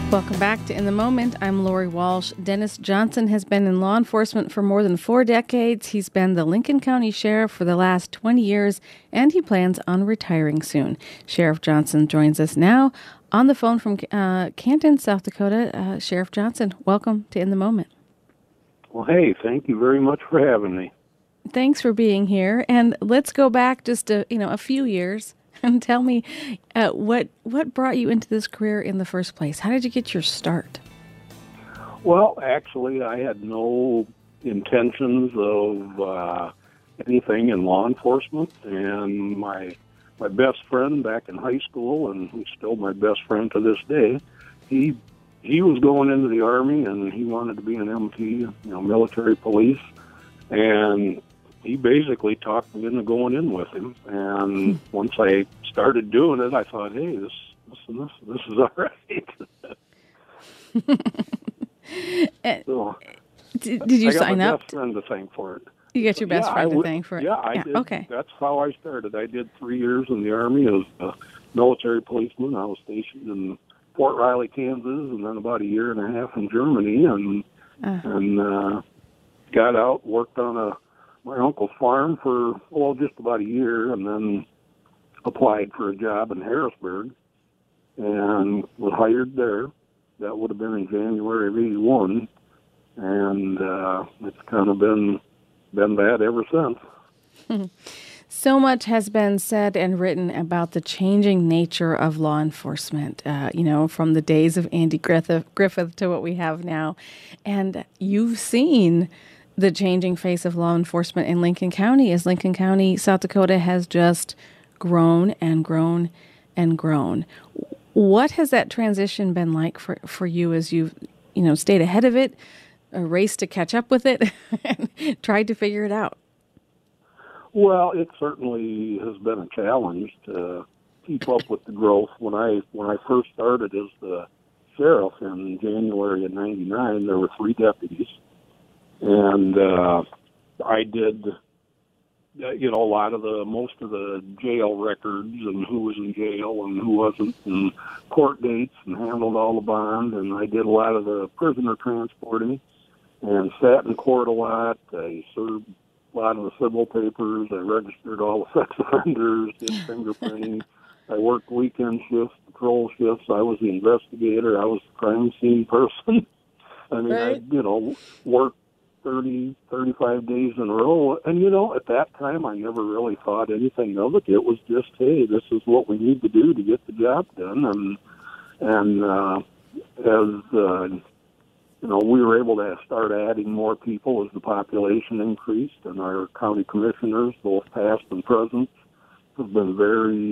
Welcome back to In the Moment. I'm Lori Walsh. Dennis Johnson has been in law enforcement for more than 4 decades. He's been the Lincoln County Sheriff for the last 20 years, and he plans on retiring soon. Sheriff Johnson joins us now on the phone from Canton, South Dakota. Sheriff Johnson, welcome to In the Moment. Well, hey, thank you very much for having me. Thanks for being here. And let's go back just a few years and tell me what brought you into this career in the first place. How did you get your start? Well, actually, I had no intentions of anything in law enforcement, and my best friend back in high school, and who's still my best friend to this day, he was going into the Army, and he wanted to be an MT, military police, and he basically talked me into going in with him. And once I started doing it, I thought, hey, this is all right. So, did you sign up? I got my best friend to thank for it. You got your best friend to thank for it? Yeah, I did. Okay. That's how I started. I did 3 years in the Army as a military policeman. I was stationed in Fort Riley, Kansas, and then about 1.5 years in Germany, and got out, worked on my uncle's farm for, just about a year, and then applied for a job in Harrisburg and was hired there. That would have been in January of 1981, and it's kind of been that ever since. So much has been said and written about the changing nature of law enforcement, from the days of Andy Griffith to what we have now. And you've seen the changing face of law enforcement in Lincoln County, as Lincoln County, South Dakota has just grown and grown and grown. What has that transition been like for you as you've, stayed ahead of it, raced to catch up with it, and tried to figure it out? Well, it certainly has been a challenge to keep up with the growth. When I first started as the sheriff in January of '99, there were 3 deputies. And I did, most of the jail records and who was in jail and who wasn't, and court dates, and handled all the bond. And I did a lot of the prisoner transporting and sat in court a lot. I served a lot of the civil papers. I registered all the sex offenders, did fingerprinting. I worked weekend shifts, patrol shifts. I was the investigator. I was the crime scene person. I mean, right. I worked 30, 35 days in a row. And, at that time, I never really thought anything of it. It was just, hey, this is what we need to do to get the job done. And as we were able to start adding more people as the population increased, and our county commissioners, both past and present, have been very,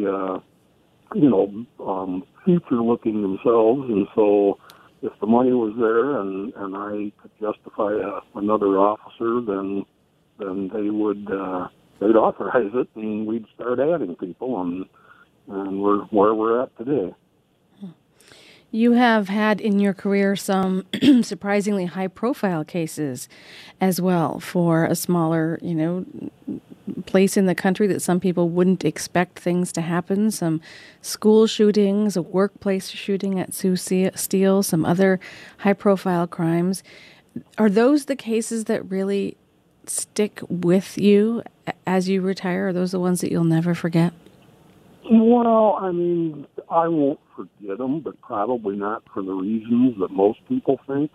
future-looking themselves. And so if the money was there and I could justify another officer, then they would they'd authorize it, and we'd start adding people, and we're where we're at today. You have had in your career some surprisingly high-profile cases as well for a smaller, place in the country that some people wouldn't expect things to happen. Some school shootings, a workplace shooting at Sioux Steel, some other high-profile crimes. Are those the cases that really stick with you as you retire? Are those the ones that you'll never forget? Well, I mean, I won't forget them, but probably not for the reasons that most people think.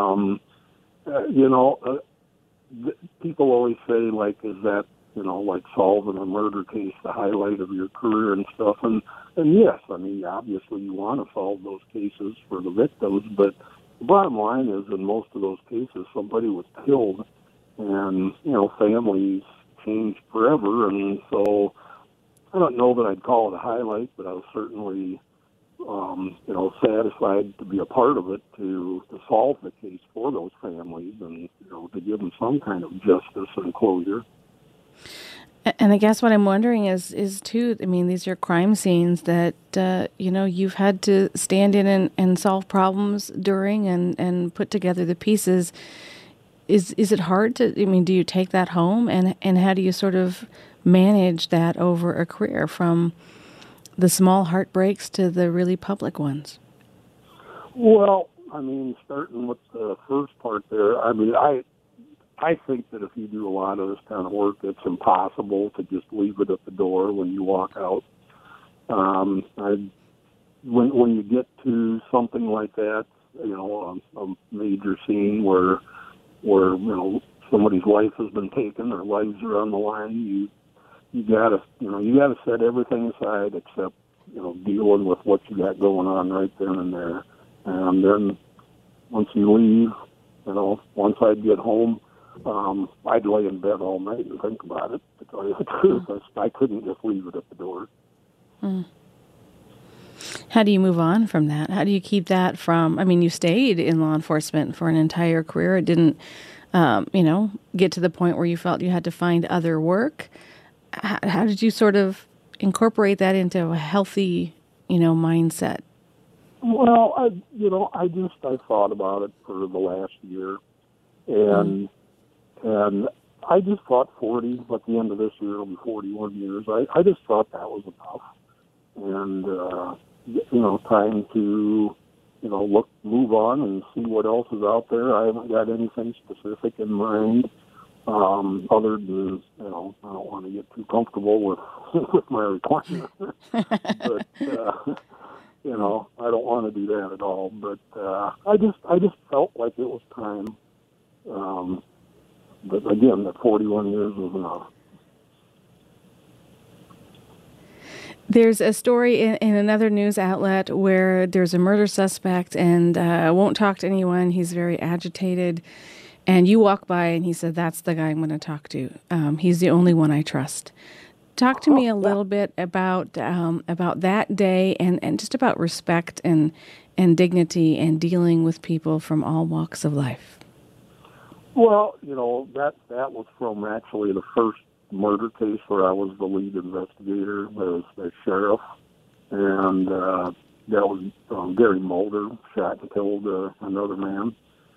People always say, like, is that, like solving a murder case the highlight of your career and stuff? And yes, I mean, obviously you want to solve those cases for the victims, but the bottom line is in most of those cases somebody was killed, and, families changed forever. And so I don't know that I'd call it a highlight, but I was certainly, satisfied to be a part of it, to solve the case for those families and, to give them some kind of justice and closure. And I guess what I'm wondering is too, I mean, these are crime scenes that, you've had to stand in and solve problems during and put together the pieces. Is it hard to, do you take that home, and how do you sort of manage that over a career, from the small heartbreaks to the really public ones? Well, I mean, starting with the first part there, I mean, I think that if you do a lot of this kind of work, it's impossible to just leave it at the door when you walk out. When you get to something like that, a major scene where somebody's life has been taken or lives are on the line, you gotta set everything aside except dealing with what you got going on right then and there. And then once you leave, once I'd get home, I'd lay in bed all night and think about it. To tell you the truth, I couldn't just leave it at the door. Mm. How do you move on from that? How do you keep that from? I mean, you stayed in law enforcement for an entire career. It didn't, get to the point where you felt you had to find other work. How did you sort of incorporate that into a healthy, mindset? Well, I thought about it for the last year, and I just thought 40. At the end of this year, it'll be 41 years. I just thought that was enough, and time to move on and see what else is out there. I haven't got anything specific in mind, other than I don't want to get too comfortable with with my recliner, but. I don't want to do that at all, but I just felt like it was time. But again, that 41 years was enough. There's a story in another news outlet where there's a murder suspect and won't talk to anyone. He's very agitated. And you walk by and he said, "That's the guy I'm going to talk to. He's the only one I trust." Talk to me a little bit about that day and just about respect and dignity and dealing with people from all walks of life. Well, that was from actually the first murder case where I was the lead investigator. There was the sheriff, and that was Gary Mulder shot and killed another man,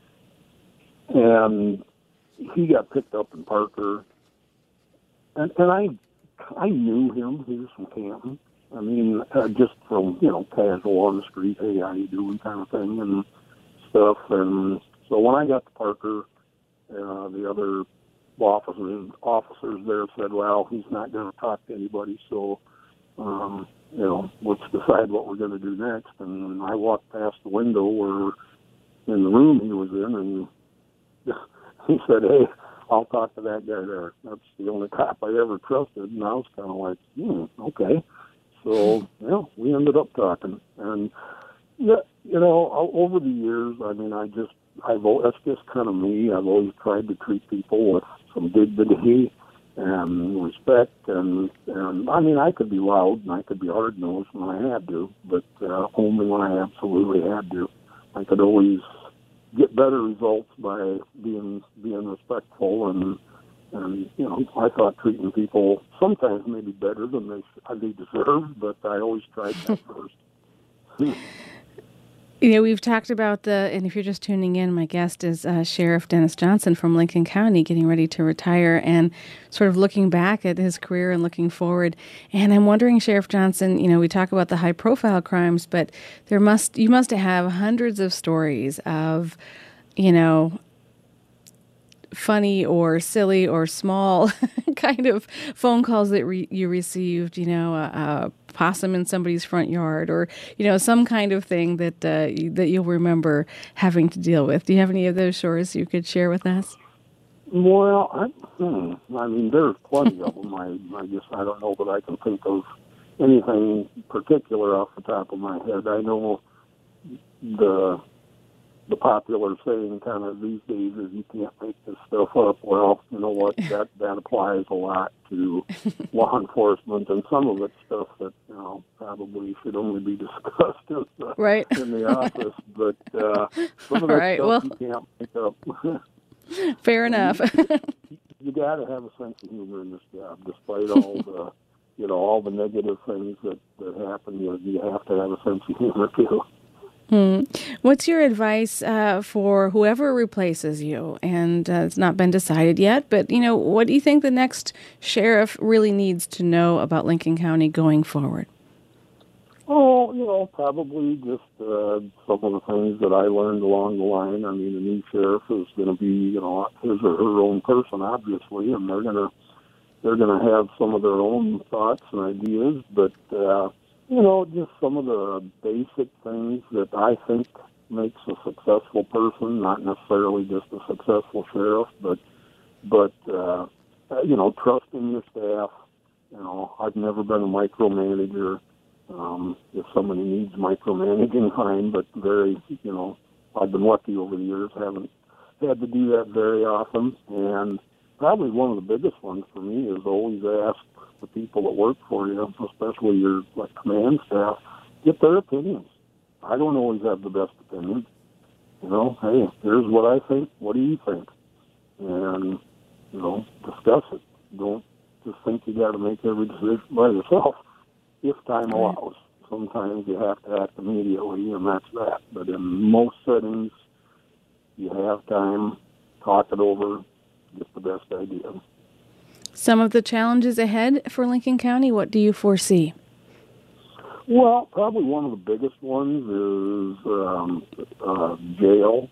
and he got picked up in Parker, and I knew him. He was from Canton. I mean, just from, casual on the street, hey, how you doing kind of thing and stuff. And so when I got to Parker, the other officers there said, well, he's not going to talk to anybody, so, let's decide what we're going to do next. And I walked past the window where in the room he was in, and he said, hey, I'll talk to that guy there. That's the only cop I ever trusted. And I was kind of like, okay. So, we ended up talking. And, over the years, I mean, that's just kind of me. I've always tried to treat people with some dignity and respect. And I mean, I could be loud and I could be hard-nosed when I had to, but only when I absolutely had to. I could always get better results by being respectful and I thought treating people sometimes maybe better than they deserve, but I always tried that first. We've talked about and if you're just tuning in, my guest is Sheriff Dennis Johnson from Lincoln County, getting ready to retire and sort of looking back at his career and looking forward. And I'm wondering, Sheriff Johnson, we talk about the high-profile crimes, but you must have hundreds of stories of, funny or silly or small kind of phone calls that you received, a possum in somebody's front yard or, some kind of thing that you'll remember having to deal with. Do you have any of those stories you could share with us? Well, I mean, there's plenty of them. I guess I don't know that I can think of anything particular off the top of my head. I know the popular saying kind of these days is you can't make this stuff up. Well, you know what, that applies a lot to law enforcement, and some of it's stuff that, probably should only be discussed in the office, but some of that stuff you can't make up. Fair enough. You got to have a sense of humor in this job, despite all the, all the negative things that happen. You have to have a sense of humor too. What's your advice for whoever replaces you? And it's not been decided yet, but, what do you think the next sheriff really needs to know about Lincoln County going forward? Oh, probably just some of the things that I learned along the line. I mean, the new sheriff is going to be, his or her own person, obviously, and they're gonna have some of their own thoughts and ideas. But just some of the basic things that I think makes a successful person, not necessarily just a successful sheriff, but trusting your staff. I've never been a micromanager. If somebody needs micromanaging, fine, but I've been lucky over the years. I haven't had to do that very often. And probably one of the biggest ones for me is always ask the people that work for you, especially your command staff, get their opinions. I don't always have the best opinion. Hey, here's what I think. What do you think? And, discuss it. Don't just think you got to make every decision by yourself. If time allows. Sometimes you have to act immediately, and that's that. But in most settings, you have time, talk it over, get the best idea. Some of the challenges ahead for Lincoln County, what do you foresee? Well, probably one of the biggest ones is jail.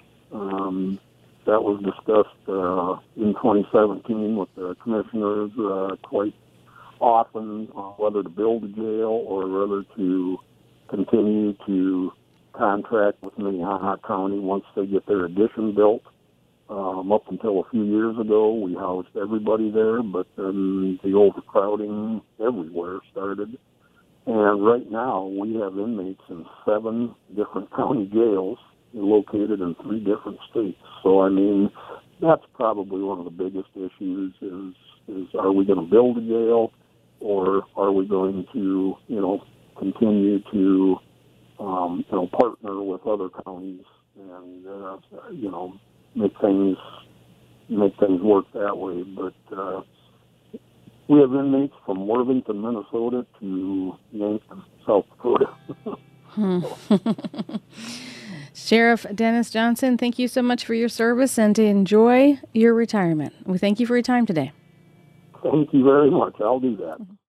That was discussed in 2017 with the commissioners quite often, whether to build a jail or whether to continue to contract with Minnehaha County once they get their addition built. Up until a few years ago, we housed everybody there, but then the overcrowding everywhere started. And right now, we have inmates in 7 different county jails located in 3 different states. So, that's probably one of the biggest issues is are we going to build a jail, or are we going to, continue to, partner with other counties and, make things work that way. But we have inmates from Worthington, Minnesota to Yankton, South Dakota. Sheriff Dennis Johnson, thank you so much for your service and to enjoy your retirement. We thank you for your time today. Thank you very much. I'll do that.